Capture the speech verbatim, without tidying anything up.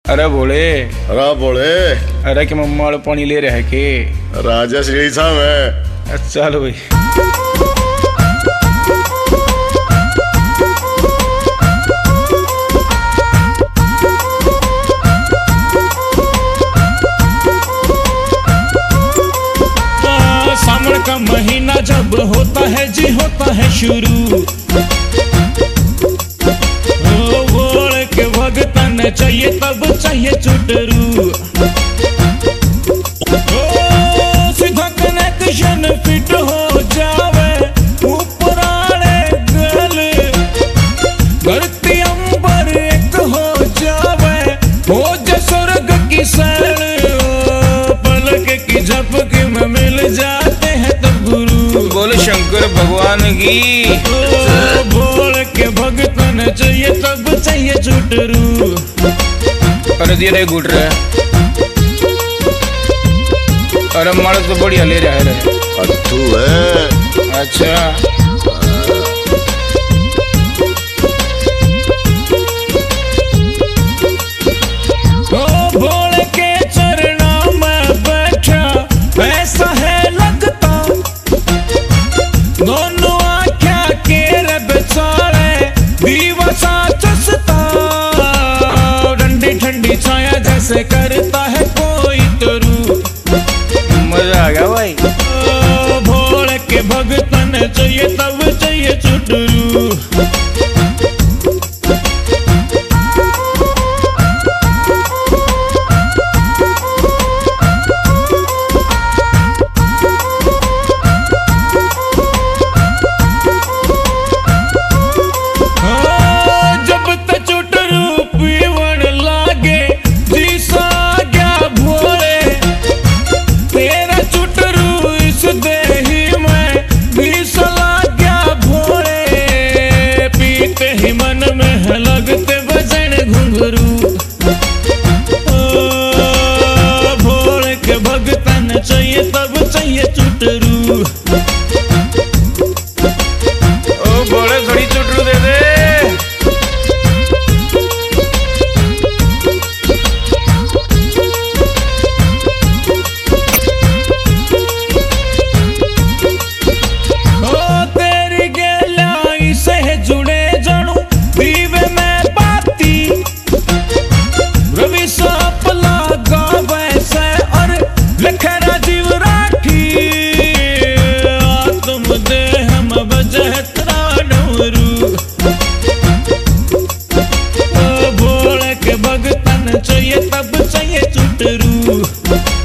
अरे बोले अरे बोले अरे कि मम्मा वाले पानी ले रहे के राजा श्री साहब है। चलो भाई। सावन का महीना जब होता है जी होता है शुरू, बोल के भगतन चाहिए तब चाहिए चुटरू। सीधा कनेक्शन फिट हो जावे ऊपराले गल, धरती अंबर एक हो जावे हो जा स्वर्ग की सैर। पलक की झपकी में मिल जाते हैं तब गुरु। बोले शंकर भगवान की। बोल के भगतन चाहिए तब चाहिए चुटरू। अरे धीरे गुट रहे अरे मारे तो बढ़िया ले रहा है। अट्ठू है। अच्छा ऐसा है लगता दोनों आँखा के बेचारे दीवासा चसता, ठंडी ठंडी छाया जैसे करता है कोई तरू। मजा आ गया भाई। भोले के भगतन चाहिए तब चाहिए चुटरू। मन में लगते बजन घुंघरू। भोले के भगतन चाहिए तब चाहिए चुटरू। ओ बोले थोड़ी चुटरू दे दे। ओ तेरी गहलाई से जुड़े दीवे में बाती रवि सांप लागा वैसे और लखरा जीव राठी। आत्म देह में बजह त्राणरू। भोले के भगतन चाहिए तब चाहिए चुटरू।